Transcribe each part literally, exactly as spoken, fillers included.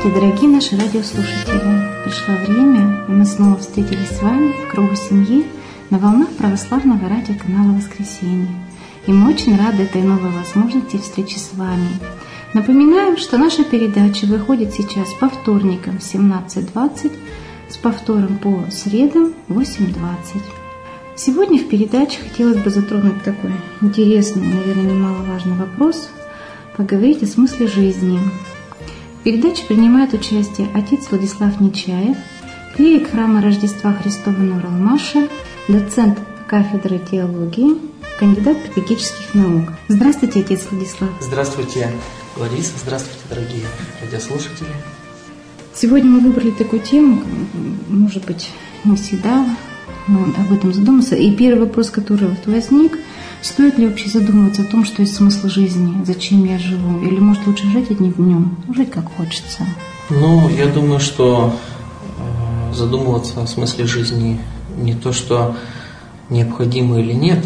Здравствуйте, дорогие наши радиослушатели! Пришло время, и мы снова встретились с вами в кругу семьи на волнах православного радиоканала «Воскресенье». И мы очень рады этой новой возможности встречи с вами. Напоминаем, что наша передача выходит сейчас по вторникам в семнадцать двадцать, с повтором по средам в восемь двадцать. Сегодня в передаче хотелось бы затронуть такой интересный, наверное, немаловажный вопрос, поговорить о смысле жизни. В передаче принимает участие отец Владислав Нечаев, клирик храма Рождества Христова Нур-Алмаша, доцент кафедры теологии, кандидат педагогических наук. Здравствуйте, отец Владислав. Здравствуйте, Лариса. Здравствуйте, дорогие радиослушатели. Сегодня мы выбрали такую тему, может быть, не всегда но об этом задуматься. И первый вопрос, который вот возник, стоит ли вообще задумываться о том, что есть смысл жизни, зачем я живу, или может лучше жить одним днем, жить как хочется? Ну, я думаю, что э, задумываться о смысле жизни не то, что необходимо или нет,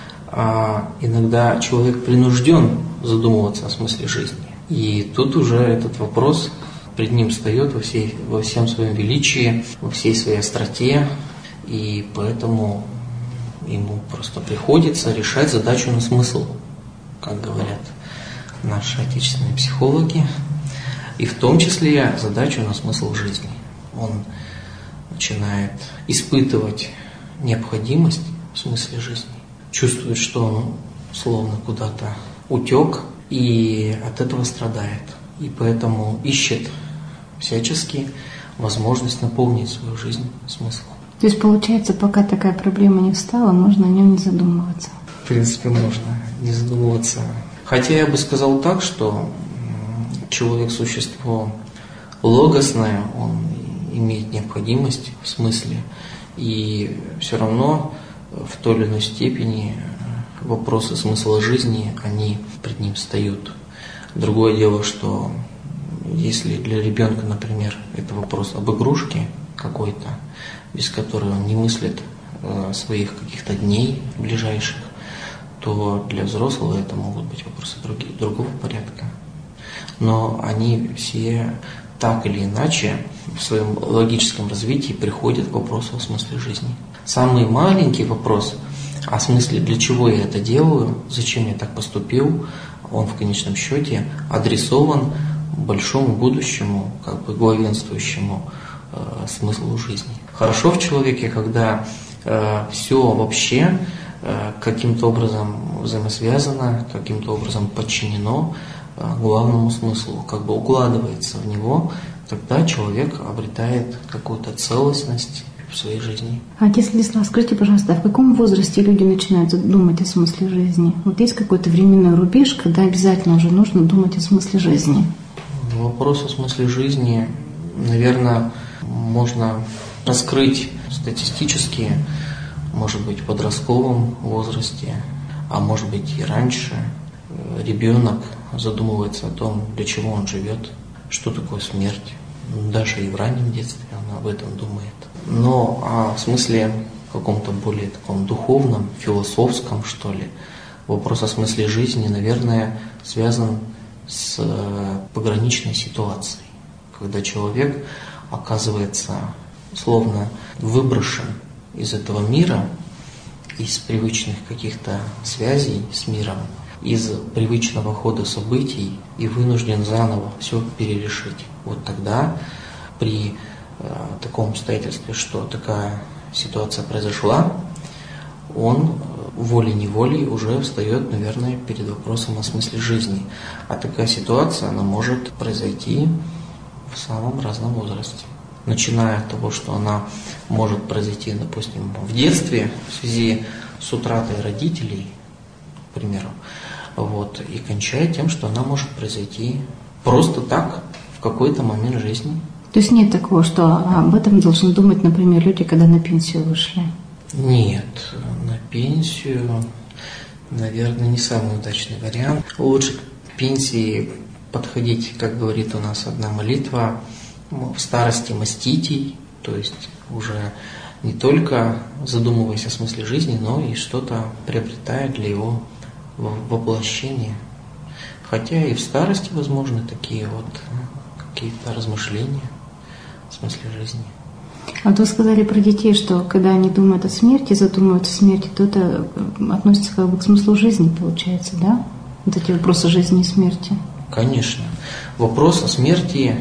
а иногда человек принужден задумываться о смысле жизни. И тут уже этот вопрос пред ним встает во, всей, во всем своем величии, во всей своей остроте, и поэтому ему просто приходится решать задачу на смысл, как говорят наши отечественные психологи, и в том числе задачу на смысл жизни. Он начинает испытывать необходимость в смысле жизни, чувствует, что он словно куда-то утек, и от этого страдает. И поэтому ищет всячески возможность наполнить свою жизнь смыслом. То есть, получается, пока такая проблема не встала, можно о нем не задумываться? В принципе, можно не задумываться. Хотя я бы сказал так, что человек – существо логосное, он имеет необходимость в смысле, и все равно в той или иной степени вопросы смысла жизни, они пред ним встают. Другое дело, что если для ребенка, например, это вопрос об игрушке какой-то, без которой он не мыслит э, своих каких-то дней ближайших, то для взрослого это могут быть вопросы другие, другого порядка. Но они все так или иначе в своем логическом развитии приходят к вопросу о смысле жизни. Самый маленький вопрос о смысле, для чего я это делаю, зачем я так поступил, он в конечном счете адресован большому будущему, как бы главенствующему э, смыслу жизни. Хорошо в человеке, когда э, все вообще э, каким-то образом взаимосвязано, каким-то образом подчинено э, главному смыслу, как бы укладывается в него, тогда человек обретает какую-то целостность в своей жизни. Отец Владислав, скажите, пожалуйста, а в каком возрасте люди начинают думать о смысле жизни? Вот есть какой-то временной рубеж, когда обязательно уже нужно думать о смысле жизни? Вопрос о смысле жизни, наверное, можно раскрыть статистически, может быть, в подростковом возрасте, а может быть и раньше. Ребенок задумывается о том, для чего он живет, что такое смерть. Даже и в раннем детстве он об этом думает. Но а в смысле каком-то более таком духовном, философском, что ли, вопрос о смысле жизни, наверное, связан с пограничной ситуацией, когда человек оказывается словно выброшен из этого мира, из привычных каких-то связей с миром, из привычного хода событий и вынужден заново все перерешить. Вот тогда при э, таком обстоятельстве, что такая ситуация произошла, он волей-неволей уже встает, наверное, перед вопросом о смысле жизни. А такая ситуация, она может произойти в самом разном возрасте. Начиная от того, что она может произойти, допустим, в детстве в связи с утратой родителей, к примеру, вот, и кончая тем, что она может произойти просто так в какой-то момент жизни. То есть нет такого, что об этом должны думать, например, люди, когда на пенсию вышли? Нет, на пенсию, наверное, не самый удачный вариант. Лучше к пенсии подходить, как говорит у нас одна молитва, в старости маститей, то есть уже не только задумываясь о смысле жизни, но и что-то приобретая для его воплощения. Хотя и в старости возможны такие вот какие-то размышления в смысле жизни. А вот вы сказали про детей, что когда они думают о смерти, задумываются о смерти, то это относится как бы к смыслу жизни, получается, да? Вот эти вопросы жизни и смерти. Конечно. Вопрос о смерти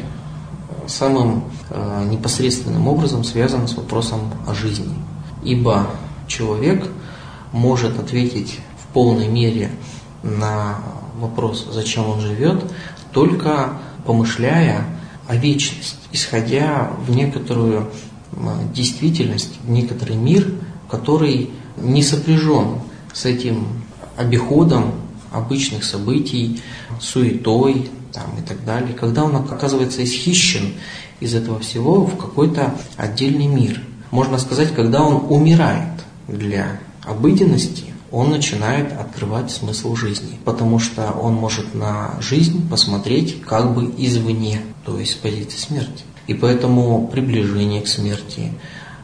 самым э, непосредственным образом связан с вопросом о жизни. Ибо человек может ответить в полной мере на вопрос, зачем он живет, только помышляя о вечности, исходя в некоторую действительность, в некоторый мир, который не сопряжен с этим обиходом обычных событий, суетой там, и так далее, когда он оказывается исхищен из этого всего в какой-то отдельный мир. Можно сказать, когда он умирает для обыденности, он начинает открывать смысл жизни, потому что он может на жизнь посмотреть как бы извне, то есть с позиции смерти. И поэтому приближение к смерти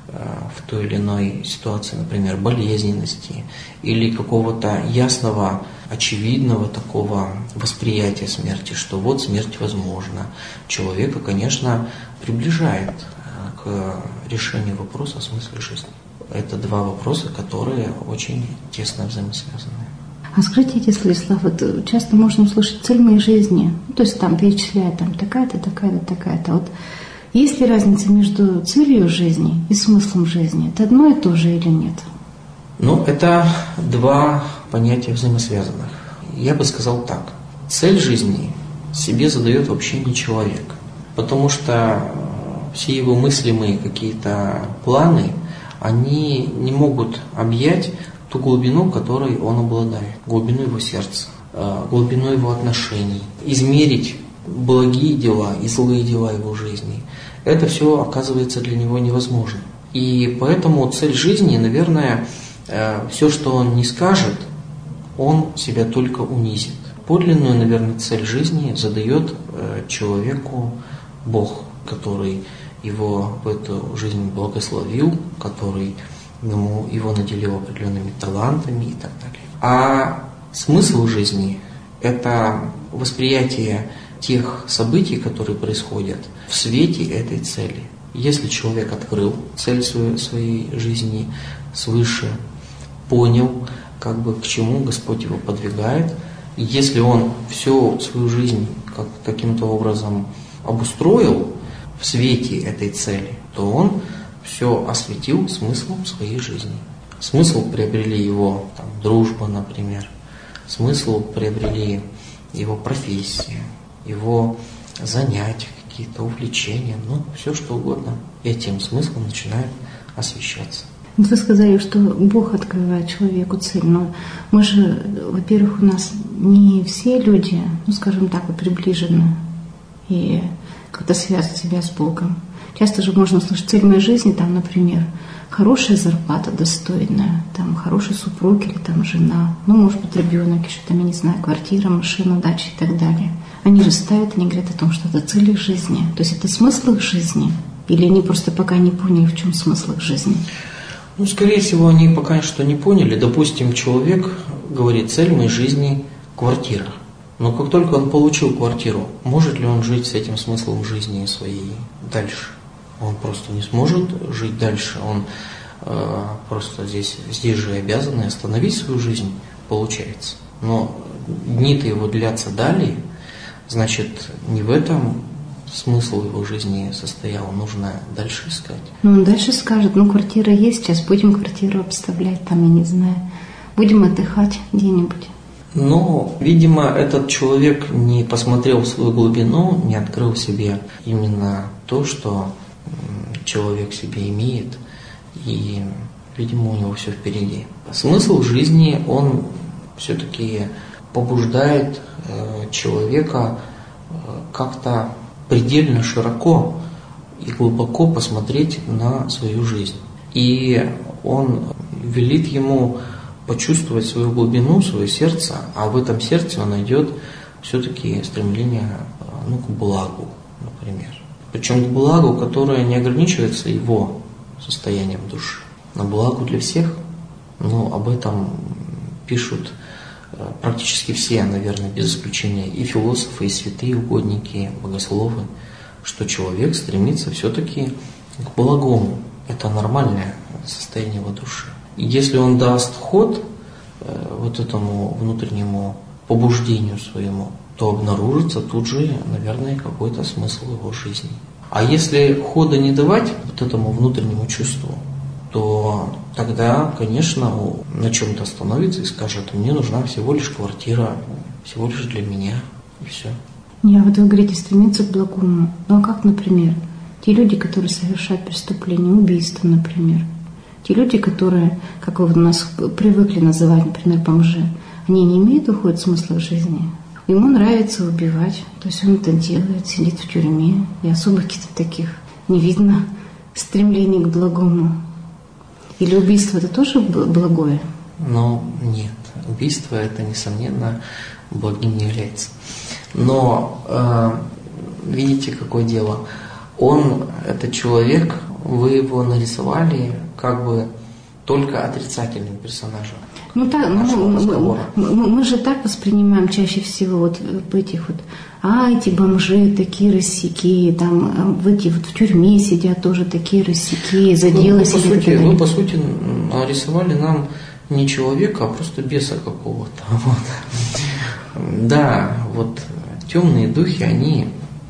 в той или иной ситуации, например, болезненности или какого-то ясного, очевидного такого восприятия смерти, что вот смерть возможна, человека, конечно, приближает к решению вопроса о смысле жизни. Это два вопроса, которые очень тесно взаимосвязаны. А скажите, эти слова, вот часто можно услышать цель моей жизни, ну, то есть там перечисляют там такая-то, такая-то, такая-то. Вот есть ли разница между целью жизни и смыслом жизни? Это одно и то же или нет? Ну, это два понятия взаимосвязанных. Я бы сказал так. Цель жизни себе задает вообще не человек, потому что все его мыслимые какие-то планы, они не могут объять ту глубину, которой он обладает, глубину его сердца, глубину его отношений, измерить благие дела и злые дела его жизни. Это все оказывается для него невозможно. И поэтому цель жизни, наверное, все, что он не скажет, он себя только унизит. Подлинную, наверное, цель жизни задает человеку Бог, который его в эту жизнь благословил, который ему, его наделил определенными талантами и так далее. А смысл жизни – это восприятие тех событий, которые происходят в свете этой цели. Если человек открыл цель своей, своей жизни свыше, понял, как бы к чему Господь его подвигает, и если он всю свою жизнь как, каким-то образом обустроил в свете этой цели, то он все осветил смыслом своей жизни. Смысл приобрели его там, дружба, например, смысл приобрели его профессия, его занятия, какие-то увлечения, ну, все что угодно. Этим смыслом начинает освещаться. Вы сказали, что Бог открывает человеку цель, но мы же, во-первых, у нас не все люди, ну, скажем так, приближены и как-то связывают себя с Богом. Часто же можно услышать цель моей жизни, там, например, хорошая зарплата достойная, там, хороший супруг или там жена, ну, может быть, ребенок, еще там, я не знаю, квартира, машина, дача и так далее. Они же ставят, они говорят о том, что это цель их жизни. То есть это смысл их жизни? Или они просто пока не поняли, в чем смысл их жизни? Ну, скорее всего, они пока что не поняли. Допустим, человек говорит, цель моей жизни – квартира. Но как только он получил квартиру, может ли он жить с этим смыслом жизни своей дальше? Он просто не сможет жить дальше. Он э, просто здесь, здесь же обязан остановить свою жизнь, получается. Но дни-то его длятся далее, значит, не в этом смысл его жизни состоял, нужно дальше искать. Ну, он дальше скажет, ну, квартира есть, сейчас будем квартиру обставлять, там, я не знаю, будем отдыхать где-нибудь. Но, видимо, этот человек не посмотрел в свою глубину, не открыл себе именно то, что человек в себе имеет, и, видимо, у него все впереди. Смысл жизни, он все-таки побуждает человека как-то предельно широко и глубоко посмотреть на свою жизнь. И он велит ему почувствовать свою глубину, свое сердце, а в этом сердце он найдет все-таки стремление, ну, к благу, например. Причем к благу, которое не ограничивается его состоянием души, но благу для всех. Ну, об этом пишут практически все, наверное, без исключения, и философы, и святые угодники, и богословы, что человек стремится все-таки к благому. Это нормальное состояние его души. И если он даст ход э, вот этому внутреннему побуждению своему, то обнаружится тут же, наверное, какой-то смысл его жизни. А если хода не давать вот этому внутреннему чувству, то тогда, конечно, на чем-то остановится и скажет: мне нужна всего лишь квартира, всего лишь для меня, и все. Я вот вы говорите, стремиться к благому. Ну а как, например, те люди, которые совершают преступления, убийства, например, те люди, которые, как вы у нас привыкли называть, например, бомжи, они не имеют ухода смысла в жизни. Ему нравится убивать, то есть он это делает, сидит в тюрьме, и особо каких-то таких не видно стремлений к благому. Или убийство это тоже благое? Ну, нет. Убийство это, несомненно, благим не является. Но э, видите, какое дело. Он, этот человек, вы его нарисовали как бы только отрицательным персонажем. Ну так, мы, мы, мы, мы же так воспринимаем чаще всего вот этих вот, а эти бомжи такие рассеки, там в эти вот в тюрьме сидят тоже такие рассеки, за дело ну, сидят. По сути, вы по сути нарисовали нам не человека, а просто беса какого-то. Вот. Да, вот темные духи, они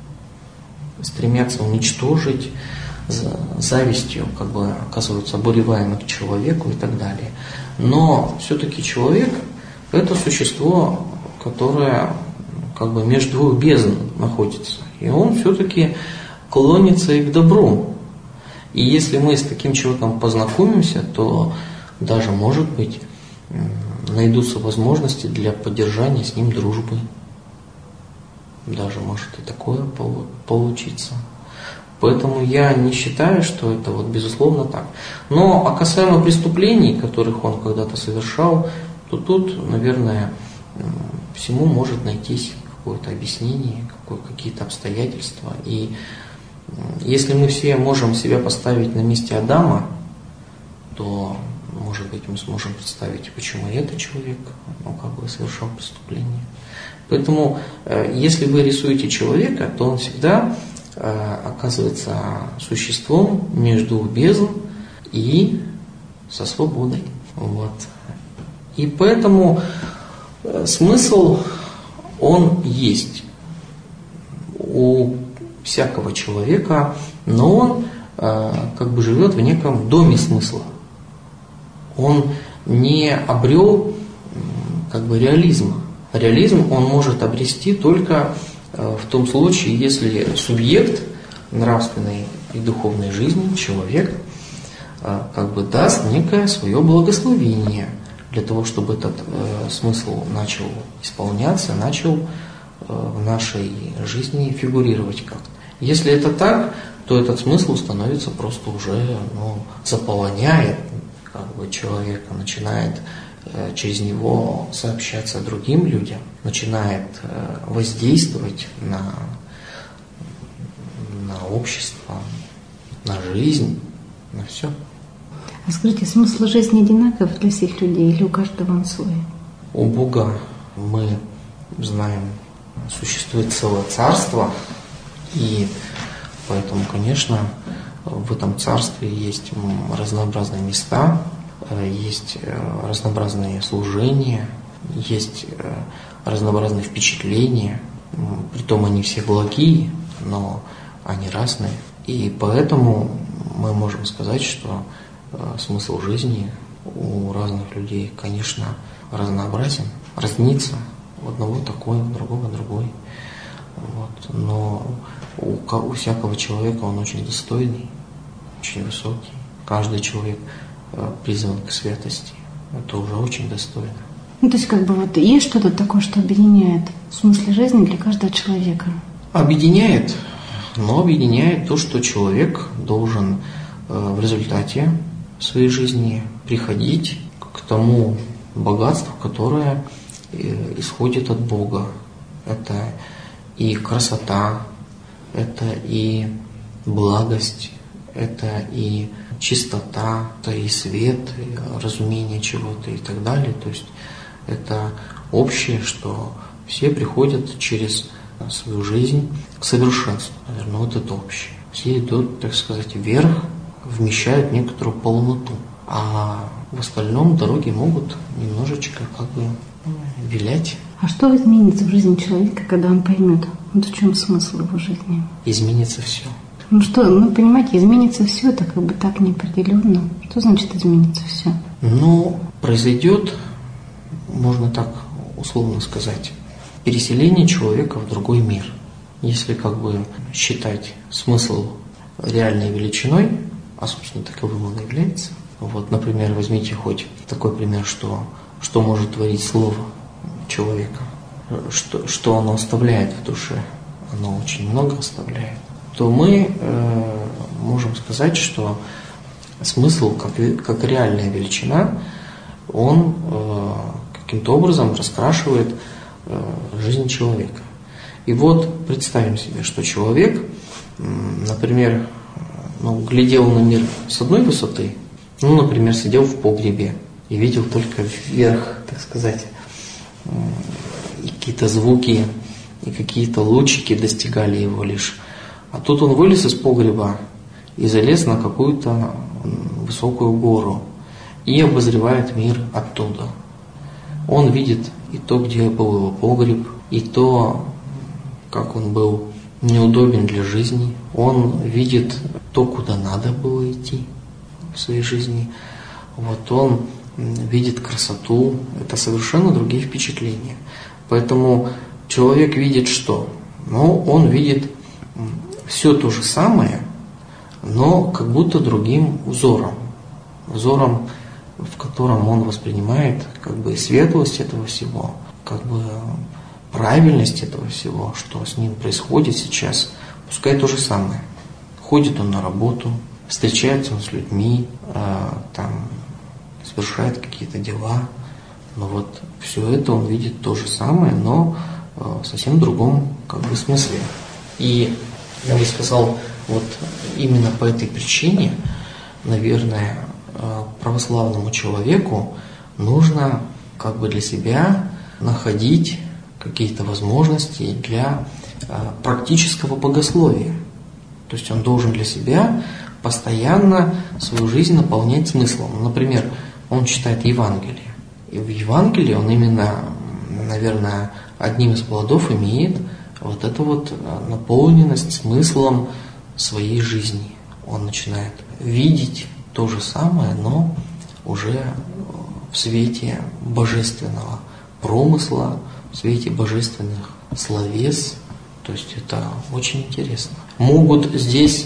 стремятся уничтожить, завистью как бы оказываются обуреваемы к человеку и так далее. Но все-таки человек – это существо, которое как бы между двух бездн находится. И он все-таки клонится и к добру. И если мы с таким человеком познакомимся, то даже, может быть, найдутся возможности для поддержания с ним дружбы. Даже может и такое получиться. Поэтому я не считаю, что это вот безусловно так. Но а касаемо преступлений, которых он когда-то совершал, то тут, наверное, всему может найтись какое-то объяснение, какие-то обстоятельства. И если мы все можем себя поставить на месте Адама, то, может быть, мы сможем представить, почему и этот человек, ну, как бы совершал преступление. Поэтому, если вы рисуете человека, то он всегда оказывается существом между бездн и со свободой. Вот. И поэтому смысл, он есть у всякого человека, но он как бы живет в неком доме смысла. Он не обрел как бы реализма. Реализм он может обрести только в том случае, если субъект нравственной и духовной жизни, человек, как бы даст некое свое благословение для того, чтобы этот э, смысл начал исполняться, начал э, в нашей жизни фигурировать как-то. Если это так, то этот смысл становится просто уже, ну, заполоняет как бы человека, начинает э, через него сообщаться другим людям, начинает э, воздействовать на, на общество, на жизнь, на все. А скажите, смысл жизни одинаков для всех людей или у каждого он свой? У Бога, мы знаем, существует целое царство, и поэтому, конечно, в этом царстве есть разнообразные места, есть разнообразные служения, есть разнообразные впечатления, притом они все благие, но они разные. И поэтому мы можем сказать, что смысл жизни у разных людей, конечно, разнообразен, разнится. У одного такой, у другого другой. Вот. Но у, у всякого человека он очень достойный, очень высокий. Каждый человек призван к святости. Это уже очень достойно. Ну, то есть, как бы вот есть что-то такое, что объединяет смысл жизни для каждого человека? Объединяет, но объединяет то, что человек должен в результате своей жизни приходить к тому богатству, которое исходит от Бога. Это и красота, это и благость, это и чистота, это и свет, и разумение чего-то и так далее. То есть это общее, что все приходят через свою жизнь к совершенству. Наверное, вот это общее. Все идут, так сказать, вверх, вмещают некоторую полноту. А в остальном дороги могут немножечко как бы вилять. А что изменится в жизни человека, когда он поймет, вот в чем смысл его жизни? Изменится все. Ну что, ну понимаете, изменится все, это как бы так неопределенно. Что значит изменится все? Ну, произойдет, можно так условно сказать, переселение человека в другой мир. Если как бы считать смысл реальной величиной, а собственно таковым он и является. Вот, например, возьмите хоть такой пример, что, что может творить слово человека, что, что оно оставляет в душе, оно очень много оставляет, то мы э, можем сказать, что смысл как, как реальная величина, он э, каким-то образом раскрашивает э, жизнь человека. И вот представим себе, что человек, например, ну, глядел на мир с одной высоты, ну, например, сидел в погребе и видел только вверх, так сказать, и какие-то звуки, и какие-то лучики достигали его лишь. А тут он вылез из погреба и залез на какую-то высокую гору и обозревает мир оттуда. Он видит и то, где был его погреб, и то, как он был неудобен для жизни. Он видит то, куда надо было идти в своей жизни. Вот он видит красоту. Это совершенно другие впечатления. Поэтому человек видит что? Ну, он видит все то же самое, но как будто другим узором. Узором, в котором он воспринимает как бы светлость этого всего, как бы правильность этого всего, что с ним происходит сейчас, пускай то же самое. Ходит он на работу, встречается он с людьми, э, там, совершает какие-то дела, но вот все это он видит то же самое, но э, в совсем другом как бы смысле. И я бы сказал, вот именно по этой причине, наверное, э, православному человеку нужно как бы для себя находить какие-то возможности для э, практического богословия. То есть он должен для себя постоянно свою жизнь наполнять смыслом. Например, он читает Евангелие. И в Евангелии он именно, наверное, одним из плодов имеет вот эту вот наполненность смыслом своей жизни. Он начинает видеть то же самое, но уже в свете божественного промысла, в свете божественных словес. То есть это очень интересно. Могут здесь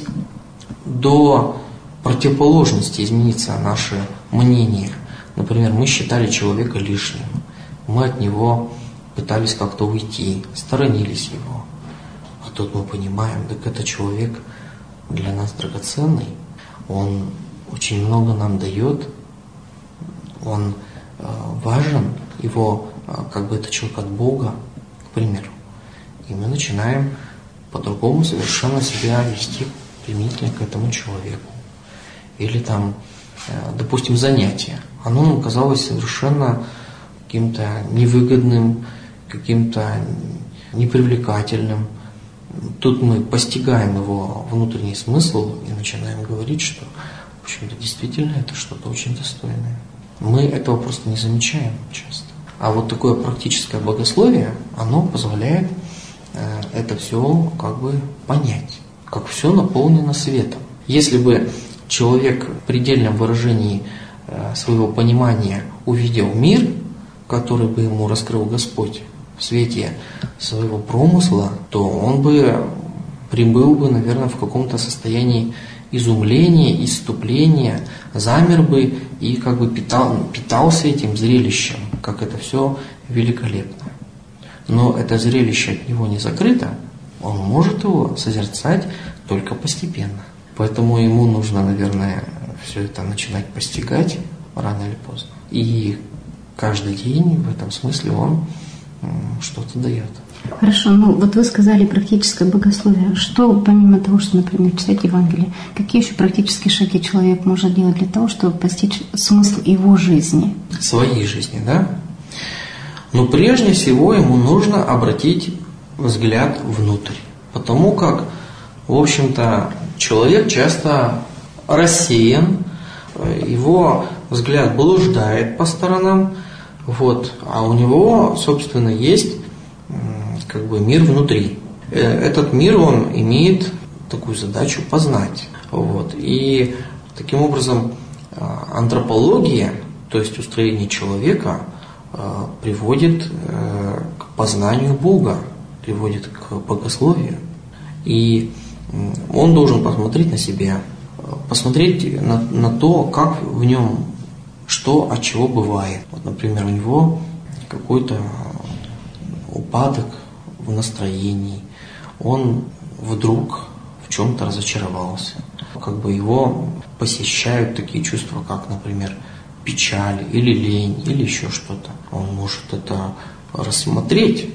до противоположности измениться наши мнения. Например, мы считали человека лишним. Мы от него пытались как-то уйти, сторонились его. А тут мы понимаем, так это человек для нас драгоценный. Он очень много нам дает. Он э, важен. Его как бы это человек от Бога, к примеру. И мы начинаем по-другому совершенно себя вести применительно к этому человеку. Или там, допустим, занятие. Оно нам казалось совершенно каким-то невыгодным, каким-то непривлекательным. Тут мы постигаем его внутренний смысл и начинаем говорить, что, в общем-то, действительно это что-то очень достойное. Мы этого просто не замечаем часто. А вот такое практическое богословие, оно позволяет э, это все как бы понять, как все наполнено светом. Если бы человек в предельном выражении э, своего понимания увидел мир, который бы ему раскрыл Господь в свете своего промысла, то он бы прибыл бы, наверное, в каком-то состоянии изумления, исступления, замер бы и как бы питал, питался этим зрелищем, как это все великолепно. Но это зрелище от него не закрыто, он может его созерцать только постепенно. Поэтому ему нужно, наверное, все это начинать постигать рано или поздно. И каждый день в этом смысле он что-то дает. Хорошо, ну вот вы сказали практическое богословие. Что помимо того, что, например, читать Евангелие, какие еще практические шаги человек может делать для того, чтобы постичь смысл его жизни? Своей жизни, да? Но прежде всего ему нужно обратить взгляд внутрь. Потому как, в общем-то, человек часто рассеян, его взгляд блуждает по сторонам, вот, а у него, собственно, есть как бы мир внутри. Этот мир, он имеет такую задачу познать. Вот. И таким образом антропология, то есть устроение человека, приводит к познанию Бога, приводит к богословию. И он должен посмотреть на себя, посмотреть на, на то, как в нем, что от чего бывает. Вот, например, у него какой-то упадок в настроении, он вдруг в чем-то разочаровался. Как бы его посещают такие чувства, как, например, печаль или лень, или еще что-то. Он может это рассмотреть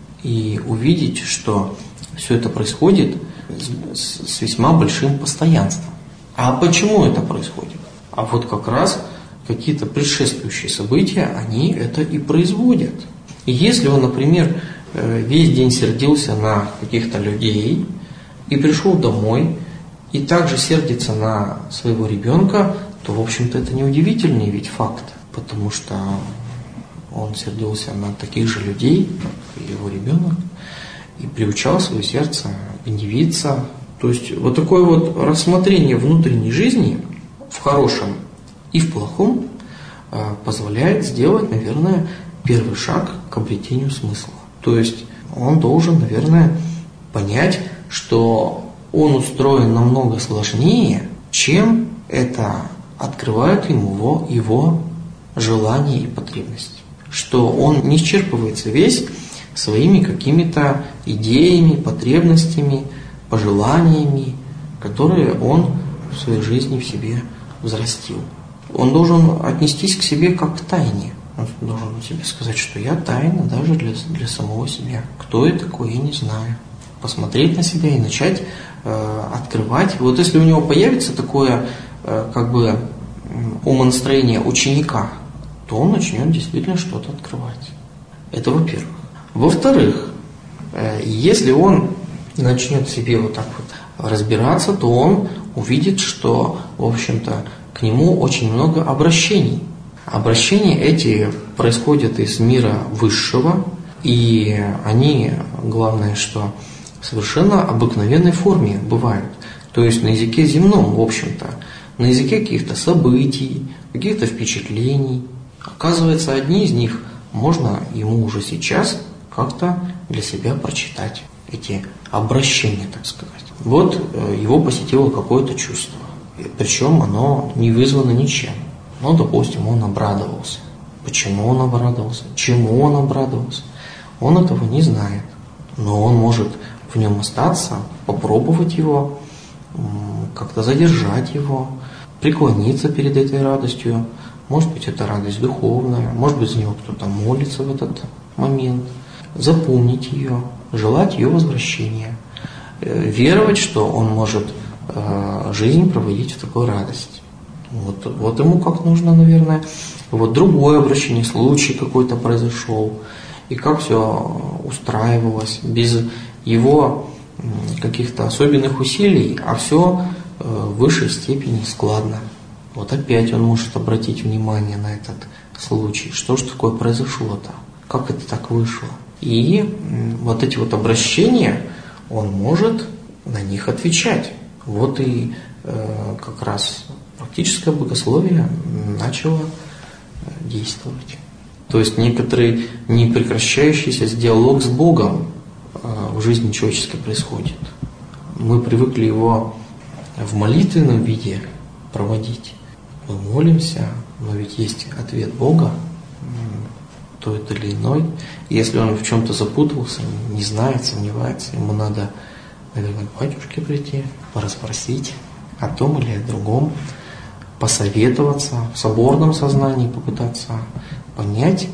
и увидеть, что все это происходит с, с весьма большим постоянством. А почему это происходит? А вот как раз какие-то предшествующие события, они это и производят. И если он, например, весь день сердился на каких-то людей и пришел домой, и также сердится на своего ребенка, то, в общем-то, это неудивительный ведь факт, потому что он сердился на таких же людей, как и его ребенок, и приучал свое сердце гневиться. То есть вот такое вот рассмотрение внутренней жизни в хорошем и в плохом позволяет сделать, наверное, первый шаг к обретению смысла. То есть он должен, наверное, понять, что он устроен намного сложнее, чем это открывают ему его, его желания и потребности. Что он не исчерпывается весь своими какими-то идеями, потребностями, пожеланиями, которые он в своей жизни в себе взрастил. Он должен отнестись к себе как к тайне. Он должен себе сказать, что я тайна даже для, для самого себя. Кто я такой, я не знаю. Посмотреть на себя и начать э, открывать. Вот если у него появится такое э, как бы умонастроение ученика, то он начнет действительно что-то открывать. Это во-первых. Во-вторых, э, если он начнет себе вот так вот разбираться, то он увидит, что, в общем-то, к нему очень много обращений. Обращения эти происходят из мира высшего, и они, главное, что в совершенно обыкновенной форме бывают. То есть на языке земном, в общем-то, на языке каких-то событий, каких-то впечатлений. Оказывается, одни из них можно ему уже сейчас как-то для себя прочитать. Эти обращения, так сказать. Вот его посетило какое-то чувство. Причем оно не вызвано ничем. Ну, допустим, он обрадовался. Почему он обрадовался? Чему он обрадовался? Он этого не знает. Но он может в нем остаться, попробовать его, как-то задержать его, преклониться перед этой радостью. Может быть, это радость духовная, может быть, за него кто-то молится в этот момент. Запомнить ее, желать ее возвращения. Веровать, что он может жизнь проводить в такой радости. Вот, вот ему как нужно, наверное. Вот другое обращение, случай какой-то произошел, и как все устраивалось, без его каких-то особенных усилий, а все в высшей степени складно. Вот опять он может обратить внимание на этот случай. Что же такое произошло-то? Как это так вышло? И вот эти вот обращения, он может на них отвечать. Вот и э, как раз практическое богословие начало действовать. То есть некоторый непрекращающийся диалог с Богом э, в жизни человеческой происходит. Мы привыкли его в молитвенном виде проводить. Мы молимся, но ведь есть ответ Бога, тот или иной. Если он в чем-то запутался, не знает, сомневается, ему надо, наверное, к батюшке прийти, порасспросить о том или о другом, посоветоваться, в соборном сознании попытаться понять,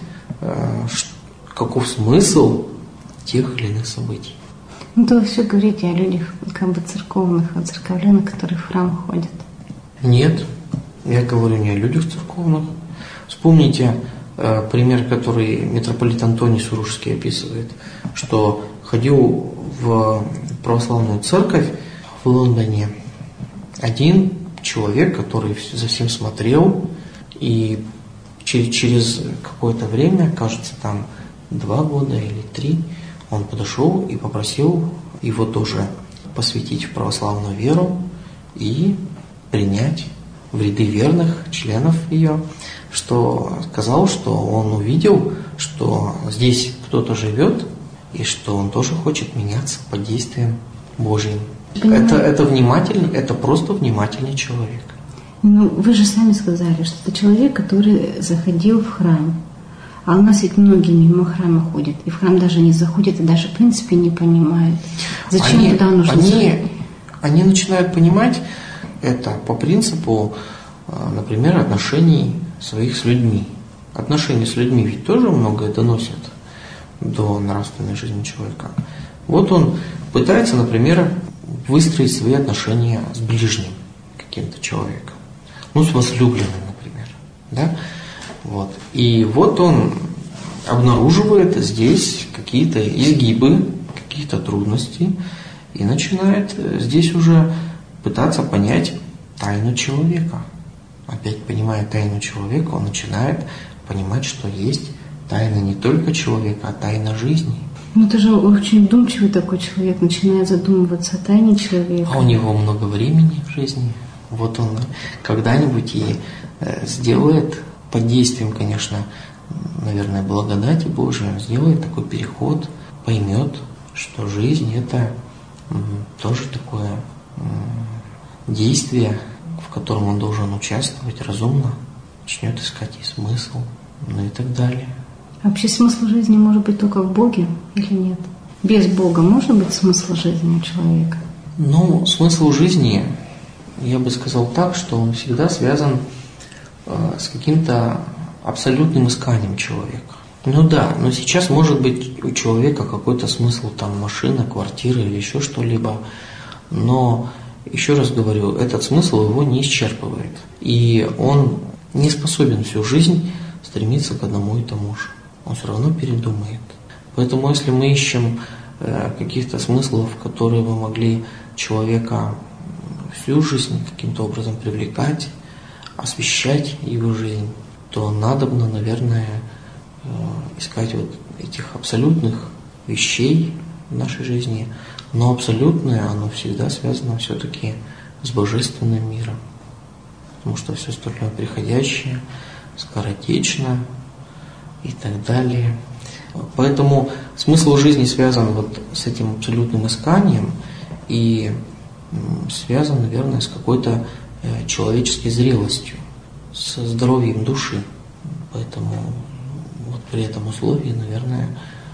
каков смысл тех или иных событий. Ну, то вы все говорите о людях как бы церковных, о церковленных, которые в храм ходят. Нет, я говорю не о людях церковных. Вспомните э, пример, который митрополит Антоний Сурожский описывает, что ходил в православную церковь в Лондоне один человек, который за всем смотрел, и через какое-то время, кажется, там два года или три, он подошел и попросил его тоже посвятить в православную веру и принять в ряды верных членов ее, что сказал, что он увидел, что здесь кто-то живет, и что он тоже хочет меняться под действием Божьим. Это, это внимательный, это просто внимательный человек. Ну, вы же сами сказали, что это человек, который заходил в храм. А у нас ведь многие мимо храма ходят, и в храм даже не заходят, и даже в принципе не понимают, зачем они, туда нужно они, заходить. Они начинают понимать это по принципу, например, отношений своих с людьми. Отношения с людьми ведь тоже многое доносят до нравственной жизни человека. Вот он пытается, например, выстроить свои отношения с ближним каким-то человеком. Ну, с возлюбленным, например. Да? Вот. И вот он обнаруживает здесь какие-то изгибы, какие-то трудности, и начинает здесь уже пытаться понять тайну человека. Опять понимая тайну человека, он начинает понимать, что есть тайна не только человека, а тайна жизни. Ну, это же очень вдумчивый такой человек, начинает задумываться о тайне человека. А у него много времени в жизни. Вот он когда-нибудь и сделает, под действием, конечно, наверное, благодати Божией, сделает такой переход, поймет, что жизнь – это тоже такое действие, в котором он должен участвовать разумно, начнет искать и смысл, ну и так далее. А вообще смысл жизни может быть только в Боге или нет? Без Бога может быть смысл жизни у человека? Ну, смысл жизни, я бы сказал так, что он всегда связан э, с каким-то абсолютным исканием человека. Ну да, но сейчас может быть у человека какой-то смысл, там, машина, квартира или еще что-либо, но, еще раз говорю, этот смысл его не исчерпывает. И он не способен всю жизнь стремиться к одному и тому же. Он все равно передумает. Поэтому если мы ищем э, каких-то смыслов, которые бы могли человека всю жизнь каким-то образом привлекать, освещать его жизнь, то надобно, наверное, э, искать вот этих абсолютных вещей в нашей жизни. Но абсолютное, оно всегда связано все-таки с божественным миром. Потому что все остальное приходящее, скоротечно и так далее. Поэтому смысл жизни связан вот с этим абсолютным исканием и связан, наверное, с какой-то человеческой зрелостью, со здоровьем души. Поэтому вот при этом условии, наверное,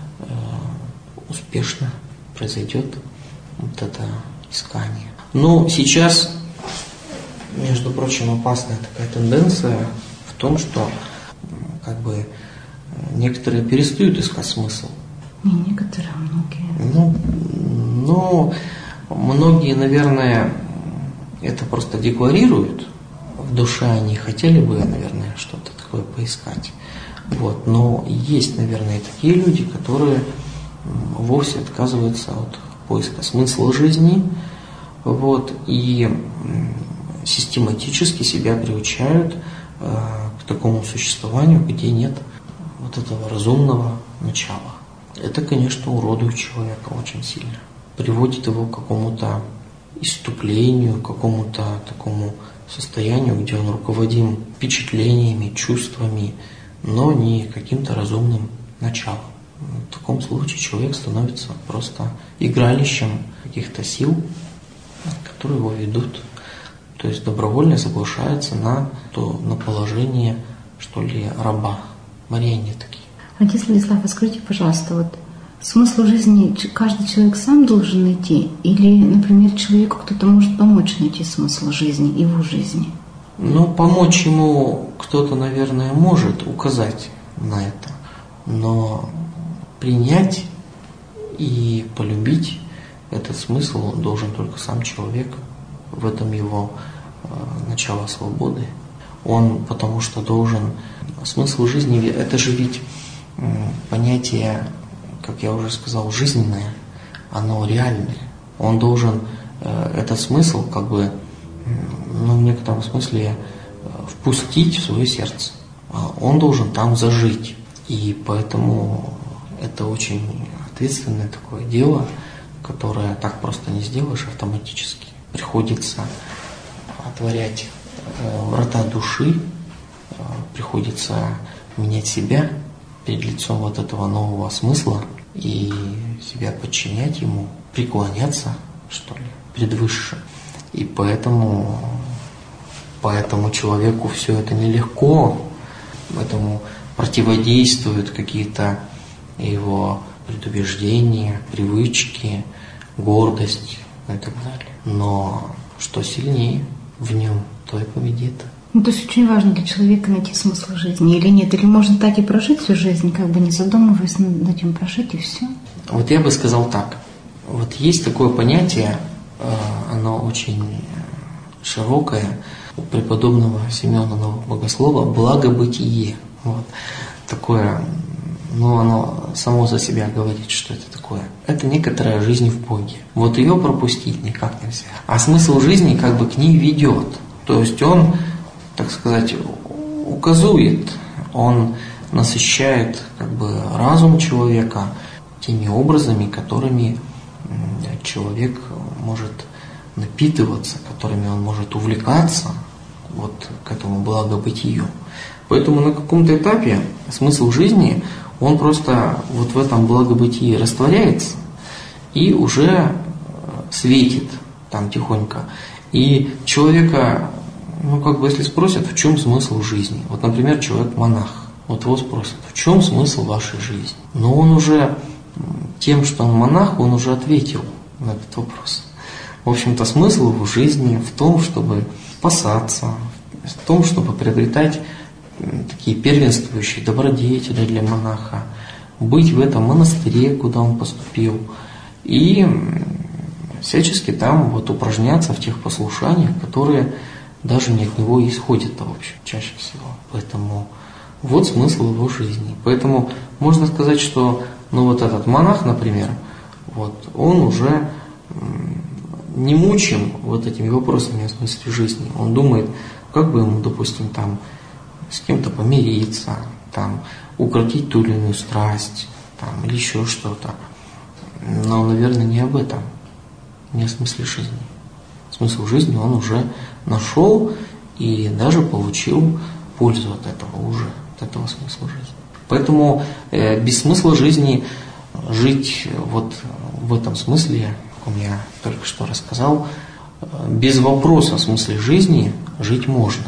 успешно произойдет вот это искание. Но сейчас, между прочим, опасная такая тенденция в том, что как бы некоторые перестают искать смысл. Не некоторые, а многие. Ну, ну, многие, наверное, это просто декларируют. В душе они хотели бы, наверное, что-то такое поискать. Вот. Но есть, наверное, и такие люди, которые вовсе отказываются от поиска смысла жизни, вот, и систематически себя приучают э, к такому существованию, где нет вот этого разумного начала. Это, конечно, уродует человека очень сильно, приводит его к какому-то исступлению, к какому-то такому состоянию, где он руководим впечатлениями, чувствами, но не каким-то разумным началом. В таком случае человек становится просто игралищем каких-то сил, которые его ведут. То есть добровольно соглашается на, то, на положение, что ли, раба, марионетки. Отец Владислав, а скажите, пожалуйста, вот смысл жизни каждый человек сам должен найти? Или, например, человеку кто-то может помочь найти смысл жизни, его жизни? Ну, помочь ему кто-то, наверное, может указать на это. Но принять и полюбить этот смысл должен только сам человек. В этом его э, начало свободы. Он потому что должен... Смысл жизни – это же ведь э, понятие, как я уже сказал, жизненное. оно реальное. Он должен э, этот смысл как бы, ну, в некотором смысле впустить в свое сердце. Он должен там зажить. И поэтому это очень ответственное такое дело, которое так просто не сделаешь автоматически. Приходится отворять врата души, приходится менять себя перед лицом вот этого нового смысла и себя подчинять ему, преклоняться, что ли, пред Высшим. И поэтому, поэтому человеку все это нелегко, поэтому противодействуют какие-то его предубеждения, привычки, гордость и так далее. Но что сильнее в нем, то и победит. Ну, то есть очень важно для человека найти смысл жизни или нет? Или можно так и прожить всю жизнь, как бы не задумываясь над этим, прожить и все? Вот я бы сказал так. Вот есть такое понятие, оно очень широкое, у преподобного Семена Нового Богослова «благобытие». Вот. Такое, ну, оно само за себя говорит, что это такое. Это некоторая жизнь в Боге. Вот ее пропустить никак нельзя. А смысл жизни как бы к ней ведет. То есть он, так сказать, указует, он насыщает как бы разум человека теми образами, которыми человек может напитываться, которыми он может увлекаться вот к этому благобытию. Поэтому на каком-то этапе смысл жизни, он просто вот в этом благобытии растворяется и уже светит там тихонько. И человека, ну как бы если спросят, в чем смысл жизни? Вот, например, человек-монах, вот его спросят, в чем смысл вашей жизни? Но он уже тем, что он монах, он уже ответил на этот вопрос. В общем-то, смысл в жизни в том, чтобы спасаться, в том, чтобы приобретать такие первенствующие добродетели для монаха, быть в этом монастыре, куда он поступил, и всячески там вот упражняться в тех послушаниях, которые даже не от него исходят, в общем, чаще всего. Поэтому вот смысл его жизни. Поэтому можно сказать, что ну вот этот монах, например, вот, он уже не мучим вот этими вопросами о смысле жизни. Он думает, как бы ему, допустим, там с кем-то помириться, там, укротить ту или иную страсть, там, или еще что-то. Но, наверное, не об этом, не о смысле жизни. Смысл жизни он уже нашел и даже получил пользу от этого уже, от этого смысла жизни. Поэтому э, без смысла жизни жить вот в этом смысле, как я только что рассказал, э, без вопроса о смысле жизни жить можно.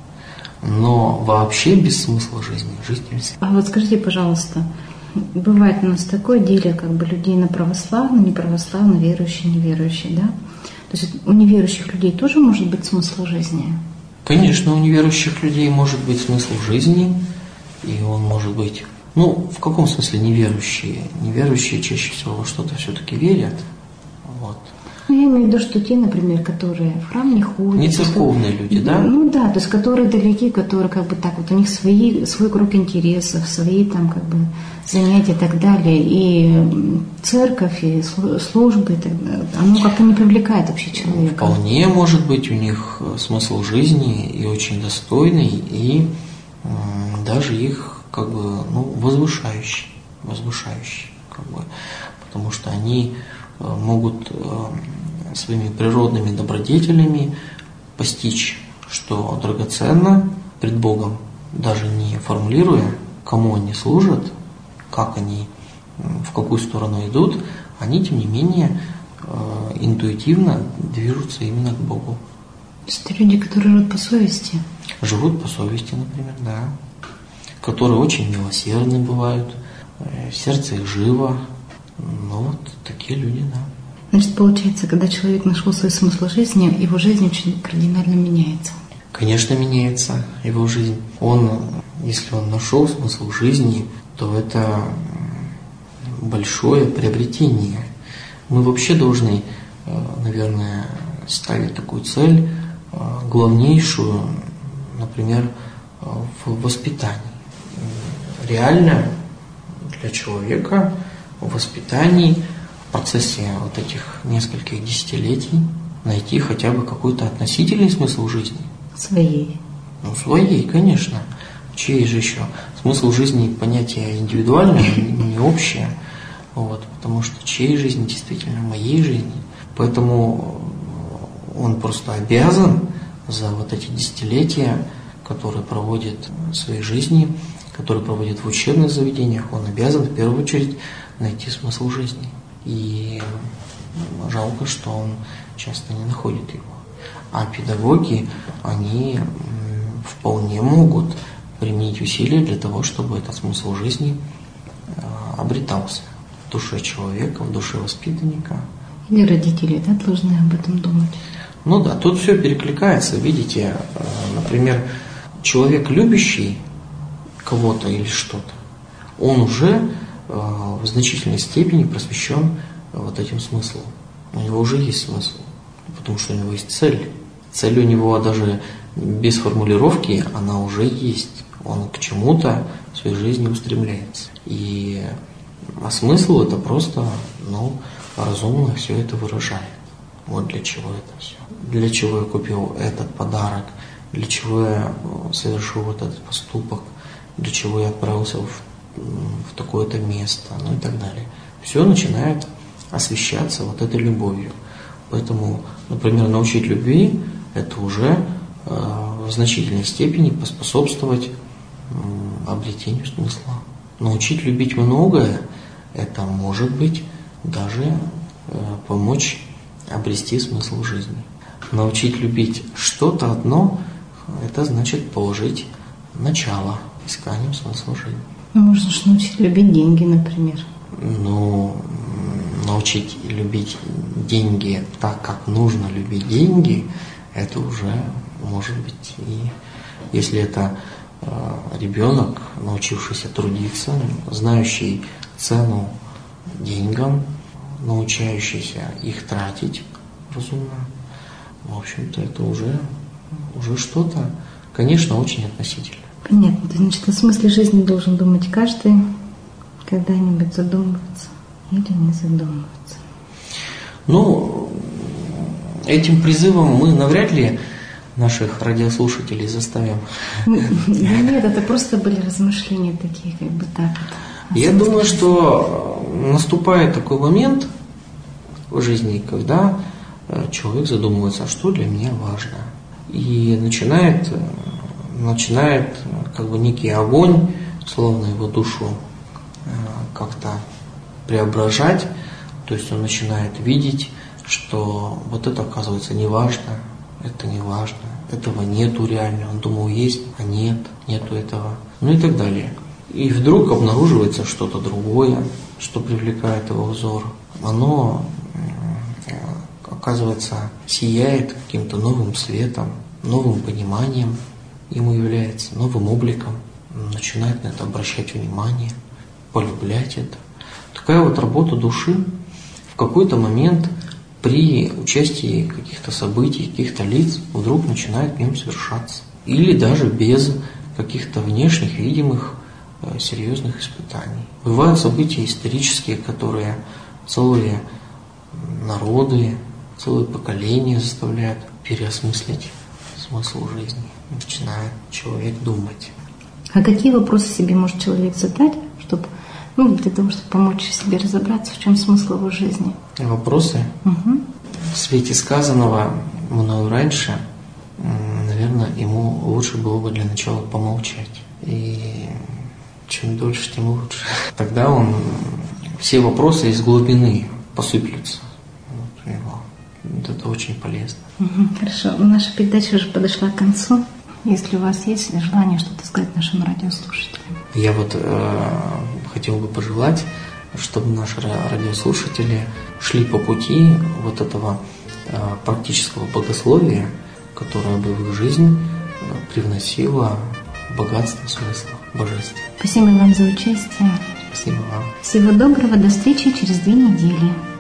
Но вообще без смысла жизни жить нельзя. А вот скажите, пожалуйста, бывает у нас такое делие как бы людей на православные, неправославные, верующие, неверующие, да? То есть у неверующих людей тоже может быть смысл жизни? Конечно, у неверующих людей может быть смысл жизни, и он может быть, ну, в каком смысле неверующие? Неверующие чаще всего во что-то все-таки верят. Вот. Ну, я имею в виду, что те, например, которые в храм не ходят. Не церковные что, люди, да? Ну да, то есть которые далеки, которые как бы так вот, у них свои, свой круг интересов, свои там как бы занятия и так далее. И церковь, и службы, и так далее, оно как-то не привлекает вообще человека. Вполне может быть у них смысл жизни и очень достойный, и э, даже их как бы, ну, возвышающий, возвышающий, как бы, потому что они могут своими природными добродетелями постичь, что драгоценно пред Богом, даже не формулируя, кому они служат, как они, в какую сторону идут, они, тем не менее, интуитивно движутся именно к Богу. То есть это люди, которые живут по совести? Живут по совести, например, да. Которые очень милосердны бывают, сердце их живо. Ну вот такие люди, да. Значит, получается, когда человек нашел свой смысл жизни, его жизнь очень кардинально меняется. Конечно, меняется его жизнь. Он, если он нашел смысл жизни, то это большое приобретение. Мы вообще должны, наверное, ставить такую цель, главнейшую, например, в воспитании. Реально для человека в воспитании процессе вот этих нескольких десятилетий найти хотя бы какой-то относительный смысл жизни. Своей. Ну, своей, конечно. Чьей же еще? Смысл жизни – понятие индивидуальное, не общее. Вот, потому что чьей жизни действительно моей жизни. Поэтому он просто обязан за вот эти десятилетия, которые проводит в своей жизни, которые проводит в учебных заведениях, он обязан в первую очередь найти смысл жизни. И жалко, что он часто не находит его. А педагоги, они вполне могут применить усилия для того, чтобы этот смысл жизни обретался в душе человека, в душе воспитанника. Или родители, да, должны об этом думать? Ну да, тут все перекликается. Видите, например, человек, любящий кого-то или что-то, он уже в значительной степени просвещен вот этим смыслом. У него уже есть смысл, потому что у него есть цель. Цель у него даже без формулировки, она уже есть. Он к чему-то в своей жизни устремляется. И а смысл это просто, ну, разумно все это выражает. Вот для чего это все. Для чего я купил этот подарок, для чего я совершил вот этот поступок, для чего я отправился в, в такое-то место, ну и так далее. Все начинает освещаться вот этой любовью. Поэтому, например, научить любви – это уже э, в значительной степени поспособствовать э, обретению смысла. Научить любить многое – это может быть даже э, помочь обрести смысл жизни. Научить любить что-то одно – это значит положить начало исканию смысла жизни. Можно же научить любить деньги, например. Ну, научить любить деньги так, как нужно любить деньги, это уже может быть и если это э, ребенок, научившийся трудиться, знающий цену деньгам, научающийся их тратить разумно, в общем-то, это уже, уже что-то, конечно, очень относительно. Понятно. Значит, о смысле жизни должен думать каждый, когда-нибудь задумываться или не задумываться. Ну, этим призывом мы навряд ли наших радиослушателей заставим. Да нет, это просто были размышления такие, как бы так вот. Я думаю, что наступает такой момент в жизни, когда человек задумывается, а что для меня важно. И начинает, начинает как бы некий огонь, словно его душу как-то преображать. То есть он начинает видеть, что вот это оказывается не важно, это не важно, этого нету реально. Он думал, есть, а нет, нету этого, ну и так далее. И вдруг обнаруживается что-то другое, что привлекает его взор. Оно, оказывается, сияет каким-то новым светом, новым пониманием ему является, новым обликом. Он начинает на это обращать внимание, полюблять это. Такая вот работа души в какой-то момент при участии каких-то событий, каких-то лиц вдруг начинает в нем совершаться. Или даже без каких-то внешних, видимых, э, серьезных испытаний. Бывают события исторические, которые целые народы, целые поколения заставляют переосмыслить смысл жизни. Начинает человек думать. А какие вопросы себе может человек задать, чтобы, ну, для того, чтобы помочь себе разобраться, в чем смысл его жизни? Вопросы? Угу. В свете сказанного мною раньше, наверное, ему лучше было бы для начала помолчать. И чем дольше, тем лучше. Тогда он все вопросы из глубины посыплются. Вот, его. Вот это очень полезно. Угу, хорошо. Наша передача уже подошла к концу. Если у вас есть желание что-то сказать нашим радиослушателям. Я вот э, хотел бы пожелать, чтобы наши радиослушатели шли по пути вот этого э, практического богословия, которое бы в их жизнь привносило богатство смысла, божества. Спасибо вам за участие. Спасибо вам. Всего доброго, до встречи через две недели.